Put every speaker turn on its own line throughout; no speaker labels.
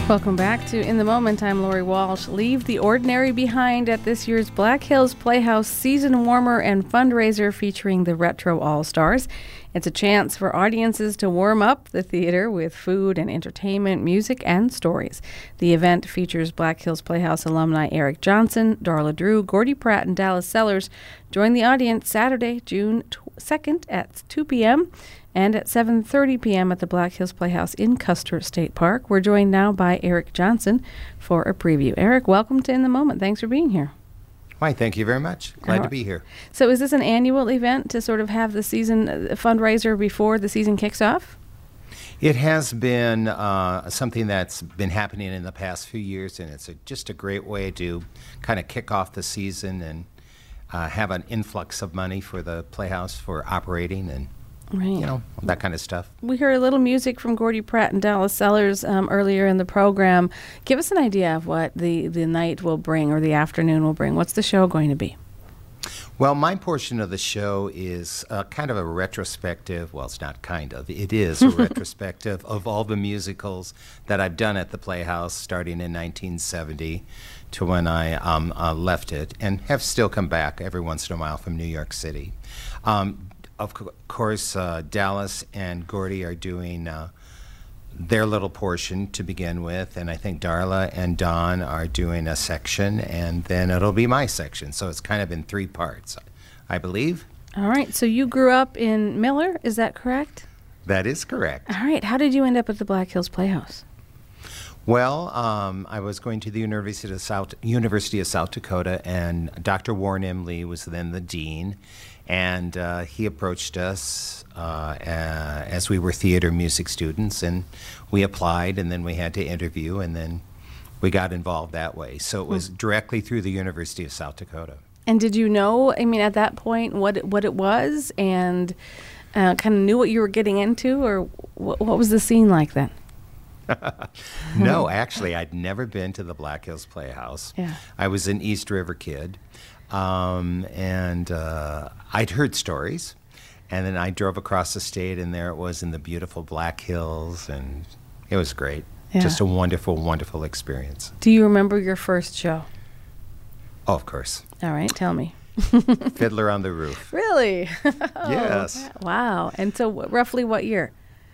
Welcome back to In the Moment. I'm Lori Walsh. Leave the ordinary behind at this year's Black Hills Playhouse season warmer and fundraiser featuring the Retro All-Stars. It's a chance for audiences to warm up the theater with food and entertainment, music, and stories. The event features Black Hills Playhouse alumni Eric Johnson, Darla Drew, Gordy Pratt, and Dallas Sellers. Join the audience Saturday, June 2nd at 2 p.m. and at 7:30 p.m. at the Black Hills Playhouse in Custer State Park. We're joined now by Eric Johnson for a preview. Eric, welcome to In the Moment. Thanks for being here.
Why, thank you very much. Glad to be here.
So is this an annual event to sort of have the season fundraiser before the season kicks off?
It has been something that's been happening in the past few years, and it's just a great way to kind of kick off the season and have an influx of money for the Playhouse for operating and you know, that kind of stuff.
We heard a little music from Gordy Pratt and Dallas Sellers earlier in the program. Give us an idea of what the night will bring or the afternoon will bring. What's the show going to be?
Well, my portion of the show is kind of a retrospective. Well, it's not kind of. It is a retrospective of all the musicals that I've done at the Playhouse starting in 1970 to when I left it and have still come back every once in a while from New York City. Of course, Dallas and Gordy are doing their little portion to begin with, and I think Darla and Don are doing a section, and then it'll be my section. So it's kind of in three parts, I believe.
All right. So you grew up in Miller, is that correct?
That is correct.
All right. How did you end up at the Black Hills Playhouse?
Well, I was going to the University of South Dakota, and Dr. Warren M. Lee was then the dean. And he approached us as we were theater music students, and we applied, and then we had to interview, and then we got involved that way. So it was directly through the University of South Dakota. And
did you know, I mean, at that point, what it was, and kind of knew what you were getting into, or what was the scene like then?
No, actually, I'd never been to the Black Hills Playhouse.
Yeah.
I was an East River kid. And I'd heard stories, and then I drove across the state, and there it was in the beautiful Black Hills, and it was great.
Yeah.
Just a wonderful, wonderful experience.
Do you remember your first show?
Oh, of course.
All right, tell me.
Fiddler on the Roof.
Really?
Yes.
Wow. And so roughly what year?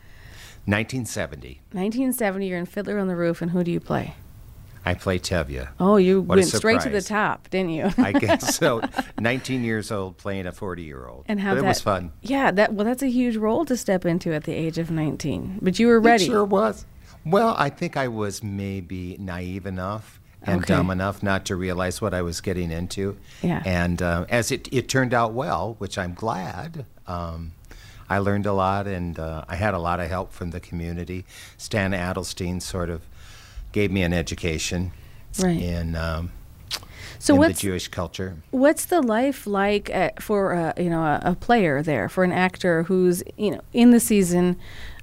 1970.
1970, you're in Fiddler on the Roof, and who do you play?
I play Tevye.
Oh, you
What a
went straight to the
surprise.
top, didn't you?
I guess so. 19 years old playing a 40-year-old.
And how
but it was fun.
Yeah, that's a huge role to step into at the age of 19. But you were ready.
It sure was. Well, I think I was maybe naive enough and dumb enough not to realize what I was getting into.
Yeah.
And as it turned out well, which I'm glad, I learned a lot, and I had a lot of help from the community. Stan Adelstein sort of gave me an education in the Jewish culture.
What's the life like for a player there, for an actor who's in the season?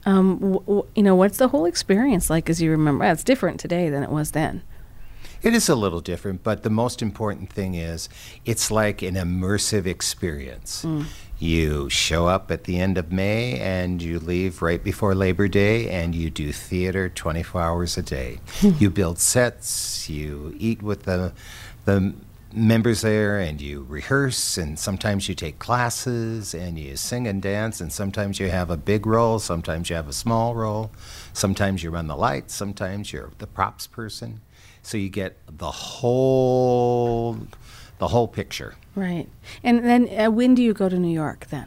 What's the whole experience like as you remember? It's different today than it was then.
It is a little different, but the most important thing is it's like an immersive experience. You show up at the end of May and you leave right before Labor Day, and you do theater 24 hours a day. You build sets, you eat with the members there, and you rehearse, and sometimes you take classes, and you sing and dance, and sometimes you have a big role, sometimes you have a small role, sometimes you run the lights, sometimes you're the props person. So you get the whole picture.
Right. And then when do you go to New York then?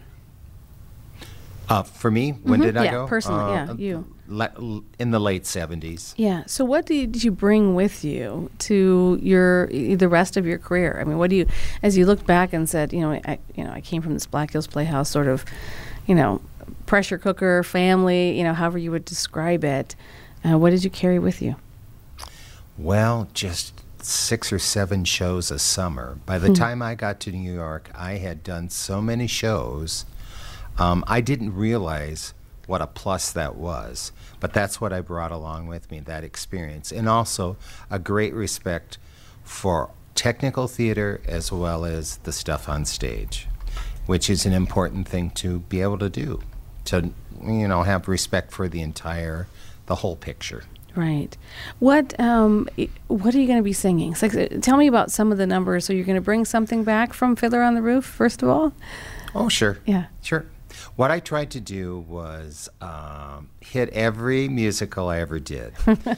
For me, when did I go?
Yeah, personally, you.
In the late 70s.
Yeah. So what did you bring with you to the rest of your career? I mean, as you looked back and said, I came from this Black Hills Playhouse sort of, pressure cooker family, however you would describe it. What did you carry with you?
Well, just 6 or 7 shows a summer. By the time I got to New York, I had done so many shows, I didn't realize what a plus that was. But that's what I brought along with me, that experience. And also a great respect for technical theater as well as the stuff on stage, which is an important thing to be able to do, to have respect for the whole picture.
Right. What are you going to be singing? So, tell me about some of the numbers. So you're going to bring something back from Fiddler on the Roof, first of all?
Oh, sure.
Yeah.
Sure. What I tried to do was hit every musical I ever did,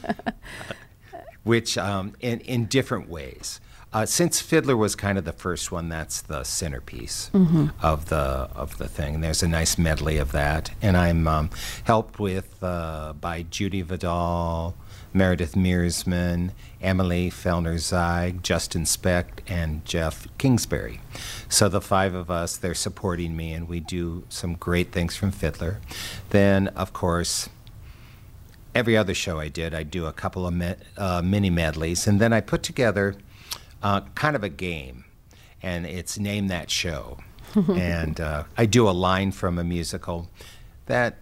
which in different ways. Since Fiddler was kind of the first one, that's the centerpiece of the thing. There's a nice medley of that, and I'm helped with by Judy Vidal, Meredith Mearsman, Emily Fellner-Zeig, Justin Speck, and Jeff Kingsbury. So the five of us, they're supporting me, and we do some great things from Fiddler. Then, of course, every other show I do a couple of mini medleys, and then I put together kind of a game, and it's Name That Show. And I do a line from a musical that,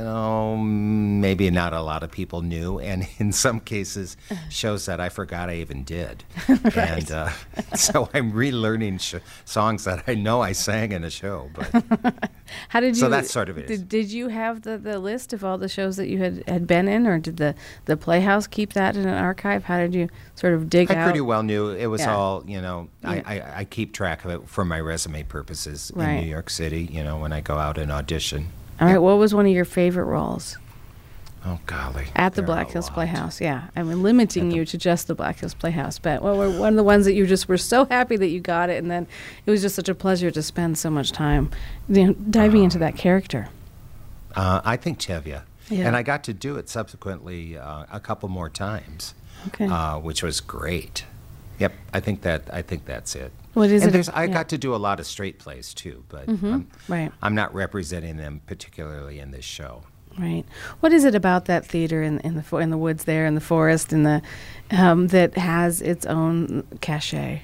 maybe not a lot of people knew, and in some cases shows that I forgot I even did.
Right.
And so I'm relearning songs that I know I sang in a show. But
How did you?
So that's sort of it.
Did you have the list of all the shows that you had been in, or did the Playhouse keep that in an archive? How did you sort of dig out?
I pretty well knew it was all,
Yeah.
I keep track of it for my resume purposes
Right.
in New York City, when I go out and audition.
All right. What was one of your favorite roles
Oh, golly.
at the
there are
Black
a
Hills
lot.
Playhouse? Yeah, I mean, limiting you to just the Black Hills Playhouse, but what were one of the ones that you just were so happy that you got it, and then it was just such a pleasure to spend so much time, diving into that character.
I think Tevye.
Yeah.
And I got to do it subsequently a couple more times,
Okay.
which was great. Yep, I think that's it.
What is
and
it?
I
Yeah.
got to do a lot of straight plays too, but
Right.
I'm not representing them particularly in this show.
Right. What is it about that theater in the woods there, in the forest, in the that has its own cachet?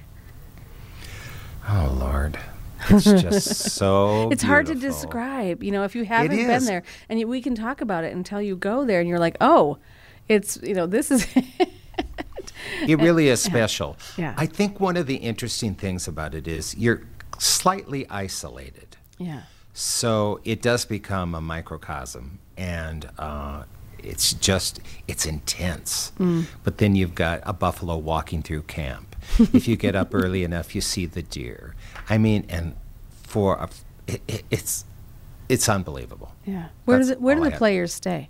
Oh, Lord. It's just so
It's hard to
beautiful.
describe. If you haven't been
is.
there, and we can talk about it until you go there, and you're like, oh, it's this is.
It really is special.
Yeah.
I think one of the interesting things about it is you're slightly isolated.
Yeah.
So it does become a microcosm, and it's intense. But then you've got a buffalo walking through camp. If you get up early enough, you see the deer. I mean, and it's unbelievable.
Yeah. Where
That's
do the
all I have.
players stay?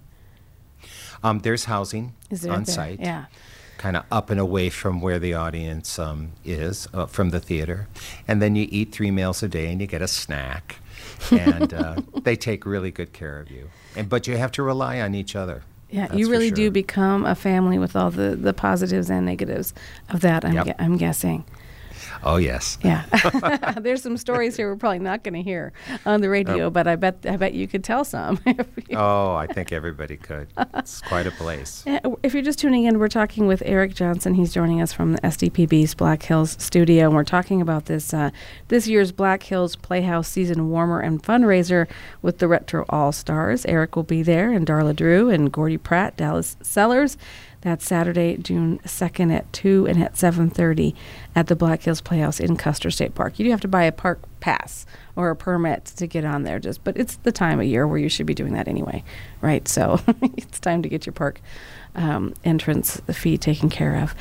There's housing
Is there
on
there?
site.
Yeah.
Kind of up and away from where the audience is, from the theater. And then you eat 3 meals a day and you get a snack. And they take really good care of you. But you have to rely on each other.
Yeah,
That's
you
for
really
sure.
do become a family with all the positives and negatives of that,
Yep.
I'm guessing.
Oh, yes.
Yeah. There's some stories here we're probably not going to hear on the radio, but I bet you could tell some.
Oh, I think everybody could. It's quite a place.
If you're just tuning in, we're talking with Eric Johnson. He's joining us from the SDPB's Black Hills studio, and we're talking about this year's Black Hills Playhouse Season Warmer and fundraiser with the Retro All-Stars. Eric will be there, and Darla Drew and Gordy Pratt, Dallas Sellers. That's Saturday, June 2nd at 2 and at 7:30 at the Black Hills Playhouse in Custer State Park. You do have to buy a park pass or a permit to get on there, but it's the time of year where you should be doing that anyway, right? So it's time to get your park entrance fee taken care of.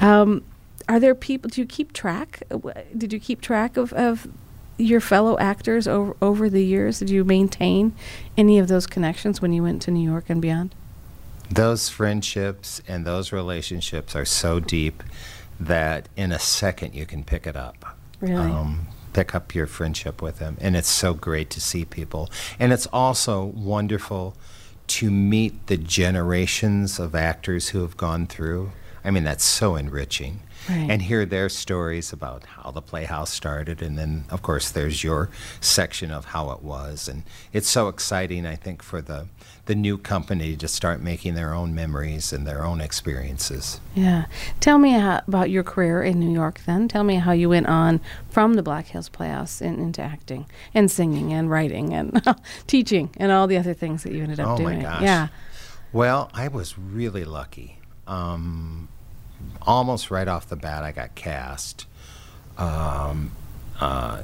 Are there people, do you keep track? Did you keep track of your fellow actors over the years? Did you maintain any of those connections when you went to New York and beyond?
Those friendships and those relationships are so deep that in a second you can pick it up.
Really?
Pick up your friendship with them. And it's so great to see people. And it's also wonderful to meet the generations of actors who have gone through. I mean, that's so enriching.
Right.
And hear their stories about how the Playhouse started. And then, of course, there's your section of how it was. And it's so exciting, I think, for the new company to start making their own memories and their own experiences.
Yeah. Tell me about your career in New York then. Tell me how you went on from the Black Hills Playhouse into acting and singing and writing and teaching and all the other things that you ended up doing.
Oh, my gosh.
Yeah.
Well, I was really lucky. Almost right off the bat, I got cast. Not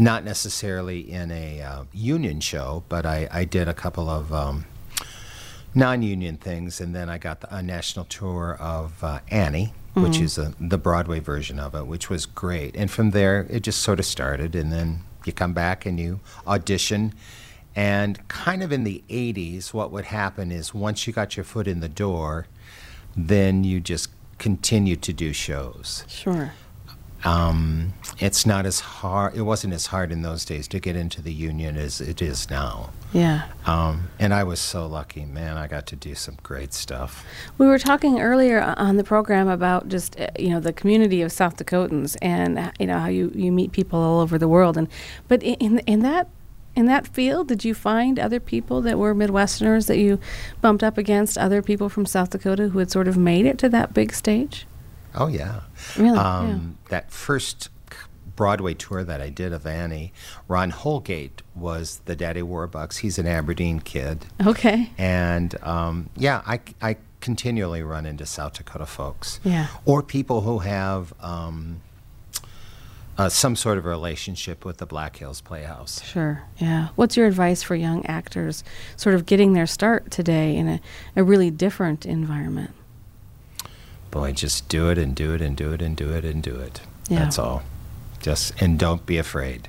necessarily in a union show, but I did a couple of non-union things, and then I got a national tour of Annie, which is the Broadway version of it, which was great. And from there, it just sort of started, and then you come back and you audition. And kind of in the 80s, what would happen is once you got your foot in the door, then you just continue to do shows.
Sure.
It's not as hard. It wasn't as hard in those days to get into the union as it is now.
Yeah.
And I was so lucky, man. I got to do some great stuff.
We were talking earlier on the program about just the community of South Dakotans and how you meet people all over the world. But in that field, did you find other people that were Midwesterners that you bumped up against, other people from South Dakota who had sort of made it to that big stage?
Oh, yeah.
Really?
That first Broadway tour that I did of Annie, Ron Holgate was the Daddy Warbucks. He's an Aberdeen kid.
Okay.
And, I continually run into South Dakota folks.
Yeah.
Or people who have some sort of relationship with the Black Hills Playhouse.
Sure, yeah. What's your advice for young actors sort of getting their start today in a really different environment?
Boy, just do it and do it and do it and do it and do it.
Yeah.
That's all. And don't be afraid.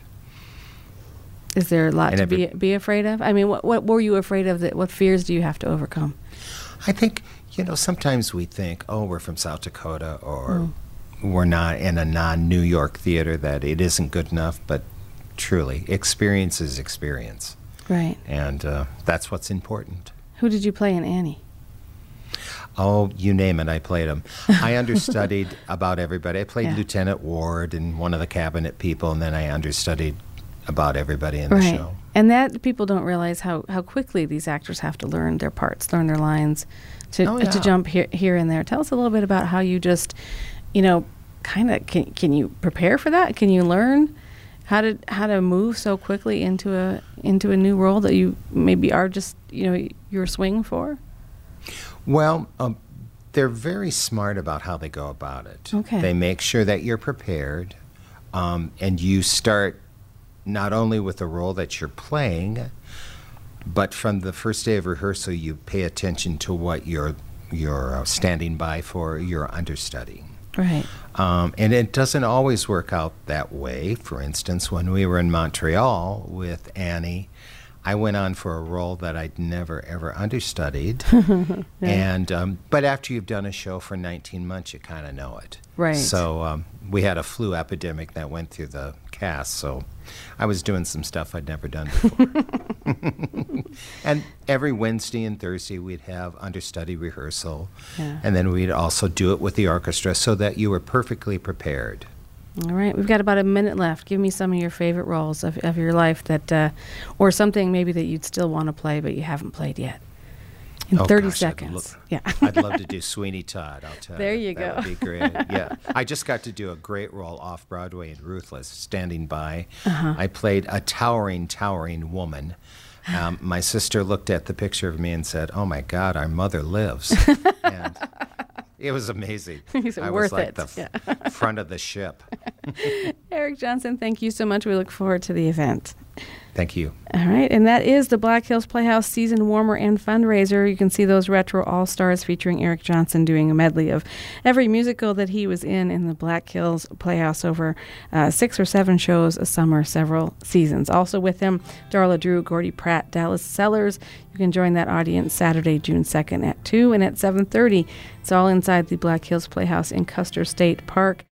Is there a lot to be afraid of? I mean, what were you afraid of? What fears do you have to overcome?
I think, sometimes we think, oh, we're from South Dakota, or we're not in a non-New York theater, that it isn't good enough. But truly, experience is experience.
Right.
And that's what's important.
Who did you play in Annie?
Oh, you name it, I played them. I understudied about everybody. I played Lieutenant Ward and one of the cabinet people, and then I understudied about everybody in the show.
And that people don't realize how quickly these actors have to learn their parts, learn their lines, to jump here and there. Tell us a little bit about how you just, kind of can you prepare for that? Can you learn how to move so quickly into a new role that you maybe are just your swing for?
Well, they're very smart about how they go about it.
Okay.
They make sure that you're prepared, and you start not only with the role that you're playing, but from the first day of rehearsal, you pay attention to what you're standing by for, your understudy.
Right.
And it doesn't always work out that way. For instance, when we were in Montreal with Annie, I went on for a role that I'd never, ever understudied. And but after you've done a show for 19 months, you kind of know it.
Right.
So we had a flu epidemic that went through the cast, so I was doing some stuff I'd never done before. And every Wednesday and Thursday, we'd have understudy rehearsal.
Yeah.
And then we'd also do it with the orchestra so that you were perfectly prepared.
All right, we've got about a minute left. Give me some of your favorite roles of your life that, or something maybe that you'd still want to play but you haven't played yet. In 30 seconds.
I'd love to do Sweeney Todd, I'll tell you.
There you go.
That would be great. Yeah. I just got to do a great role off Broadway in Ruthless, standing by. I played a towering woman. My sister looked at the picture of me and said, "Oh my God, our mother lives." And it was amazing. I was like the front of the ship.
Eric Johnson, thank you so much. We look forward to the event.
Thank you.
All right, and that is the Black Hills Playhouse Season Warmer and Fundraiser. You can see those retro all-stars featuring Eric Johnson doing a medley of every musical that he was in the Black Hills Playhouse over 6 or 7 shows a summer, several seasons. Also with him, Darla Drew, Gordy Pratt, Dallas Sellers. You can join that audience Saturday, June 2nd at 2 and at 7:30. It's all inside the Black Hills Playhouse in Custer State Park.